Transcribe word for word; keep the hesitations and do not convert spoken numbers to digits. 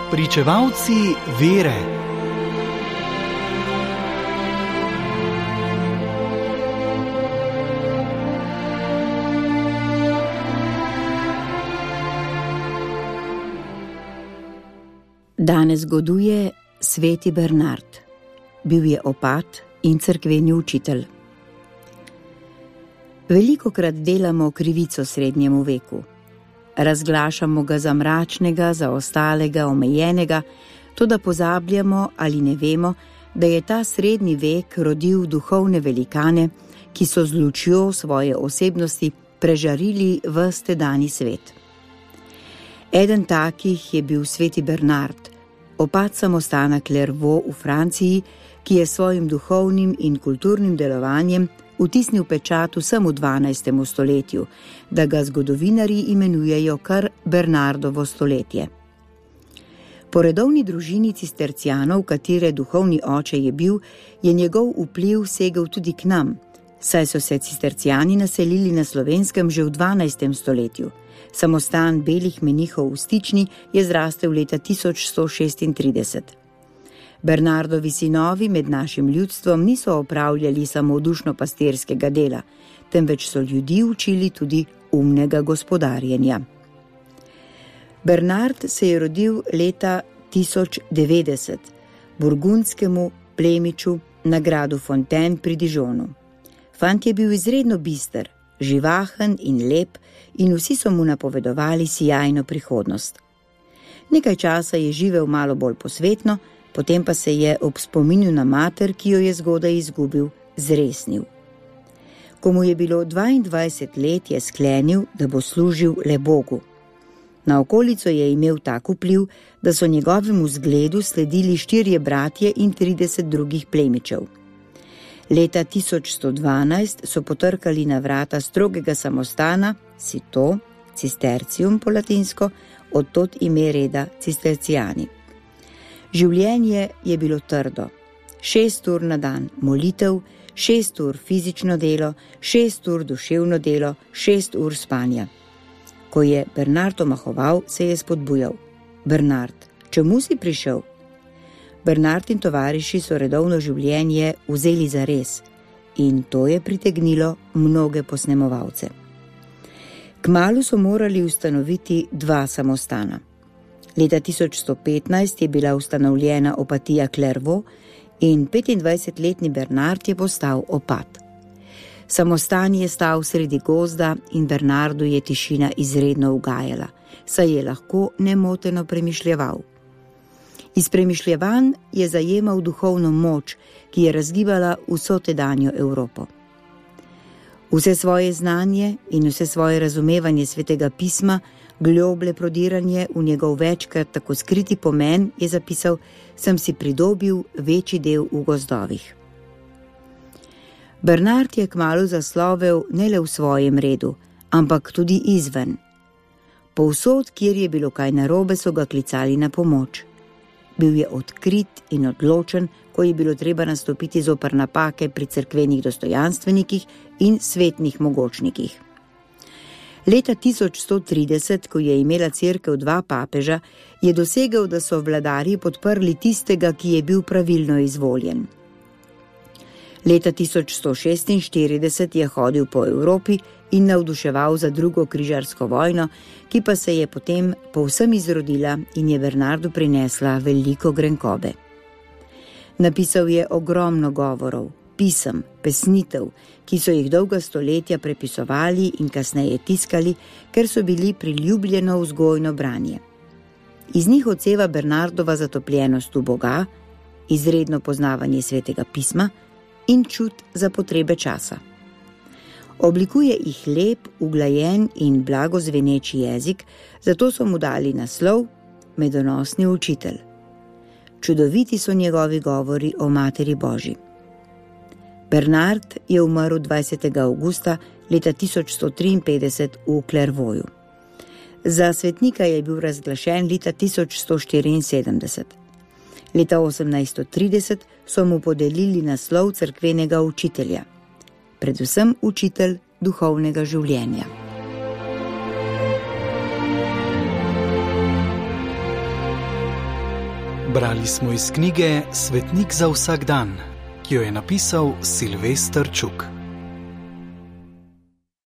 Pričevalci vere. Danes goduje sveti Bernard. Bil je opat in cerkveni učitelj. Velikokrat delamo krivico srednjemu veku. Razglašamo ga za mračnega, za ostalega, omejenega, toda pozabljamo ali ne vemo, da je ta srednji vek rodil duhovne velikane, ki so z lučjo svoje osebnosti prežarili ves tedajni svet. Eden takih je bil sveti Bernard, opat samostana Clairvaux v Franciji, ki je svojim duhovnim in kulturnim delovanjem vtisnil pečat vsem v dvanajstem stoletju, da ga zgodovinarji imenujejo kar Bernardovo stoletje. Po redovni družini cistercijanov, katere duhovni oče je bil, je njegov vpliv segel tudi k nam, saj so se cistercijani naselili na Slovenskem že v dvanajstem stoletju. Samostan belih menihov v Stični je zrastel leta tisoč sto šestintrideset. Bernardovi sinovi med našim ljudstvom niso opravljali samodušno pastirskega dela, temveč so ljudi učili tudi umnega gospodarjenja. Bernard se je rodil leta tisoč devetdeset burgundskemu plemiču na gradu Fontaine pri Dijonu. Fant je bil izredno bister, živahen in lep in vsi so mu napovedovali sijajno prihodnost. Nekaj časa je živel malo bolj posvetno, potem pa se je ob spominu na mater, ki jo je zgodaj izgubil, zresnil. Ko mu je bilo dvaindvajset let, je sklenil, da bo služil le Bogu. Na okolico je imel tak vpliv, da so njegovemu zgledu sledili štirje bratje in trideset drugih plemičev. Leta tisoč sto dvanajst so potrkali na vrata strogega samostana, Citeaux, Cistercium po latinsko, odtod ime reda cistercijani. Življenje je bilo trdo. Šest ur na dan molitev, šest ur fizično delo, šest ur duševno delo, šest ur spanja. Ko je Bernard omahoval, se je spodbujal. Bernard, čemu si prišel? Bernard in tovariši so redovno življenje vzeli za res in to je pritegnilo mnoge posnemovalce. Kmalu so morali ustanoviti dva samostana. Leta tisoč sto petnajst je bila ustanovljena opatija Clairvaux in petindvajsetletni Bernard je postal opat. Samostan je stal sredi gozda in Bernardu je tišina izredno ugajala, saj je lahko nemoteno premišljeval. Iz premišljevanj je zajemal duhovno moč, ki je razgibala vso tedanjo Evropo. Vse svoje znanje in vse svoje razumevanje svetega pisma, globlje prodiranje v njegov večkrat tako skriti pomen, je zapisal, sem si pridobil večji del v gozdovih. Bernard je kmalu zaslovel ne le v svojem redu, ampak tudi izven. Povsod, kjer je bilo kaj narobe, so ga klicali na pomoč. Bil je odkrit in odločen, ko je bilo treba nastopiti zoper napake pri cerkvenih dostojanstvenikih in svetnih mogočnikih. Leta tisoč sto trideset, ko je imela cerkev dva papeža, je dosegel, da so vladarji podprli tistega, ki je bil pravilno izvoljen. Leta tisoč sto šestinštirideset je hodil po Evropi in navduševal za drugo križarsko vojno, ki pa se je potem povsem izrodila in je Bernardu prinesla veliko grenkobe. Napisal je ogromno govorov, pisem, pesnitev, ki so jih dolga stoletja prepisovali in kasneje tiskali, ker so bili priljubljeno vzgojno branje. Iz njih odseva Bernardova zatopljenost v Boga, izredno poznavanje svetega pisma in čut za potrebe časa. Oblikuje jih lep, uglajen in blagozveneči jezik, zato so mu dali naslov Medonosni učitelj. Čudoviti so njegovi govori o Materi Božji. Bernard je umrl dvajsetega avgusta leta tisoč sto triinpetdeset v Clairvauxu. Za svetnika je bil razglašen leta tisoč sto štiriinsedemdeset. Leta osemnajststo trideset so mu podelili naslov cerkvenega učitelja, predvsem učitelj duhovnega življenja. Brali smo iz knjige Svetnik za vsak dan, ki jo je napisal Silvester Čuk.